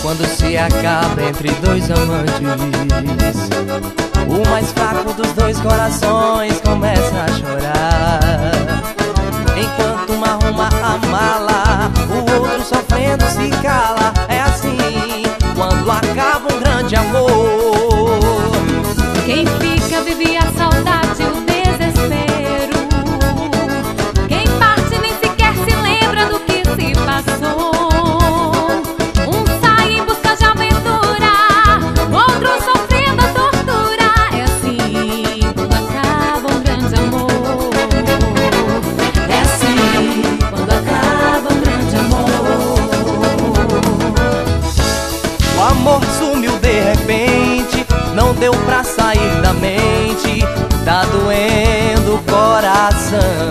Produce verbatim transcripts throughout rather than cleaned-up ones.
quando se acaba entre dois amantes. O mais fraco dos dois corações começa a chorar, enquanto uma arruma a mala, o outro sofrendo se cala. É assim quando acaba um grande amor. Quem fica vive a saudade, o desespero. Quem parte nem sequer se lembra do que se passou. Um sai em busca de aventura, outro sofrendo a tortura. É assim quando acaba um grande amor. É assim quando acaba um grande amor. O amor sumiu de repente, não deu pra sair da mente, tá doendo o coração.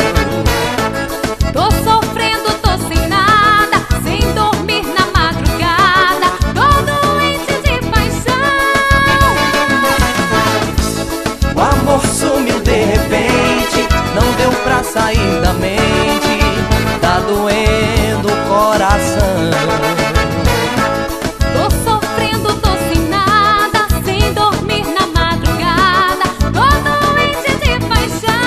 Tô sofrendo, tô sem nada, sem dormir na madrugada, tô doente de paixão. O amor sumiu de repente, não deu pra sair da mente, tá doendo o coração. Tô sofrendo, tô sem nada, sem dormir na madrugada, tô doente de paixão.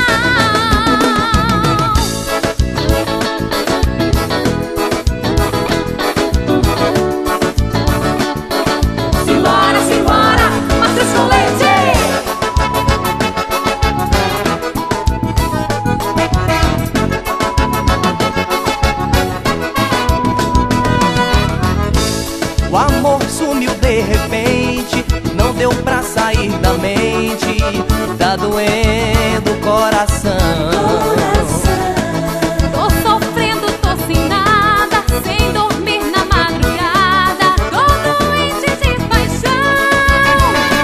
Simbora, simbora, Matheus com leite. O amor sumiu de repente, não deu pra sair da mente, tá doendo o coração. Tô sofrendo, tô sem nada, sem dormir na madrugada, tô doente de paixão.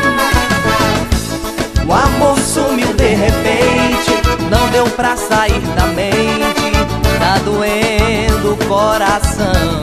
O amor sumiu de repente, não deu pra sair da mente, tá doendo o coração.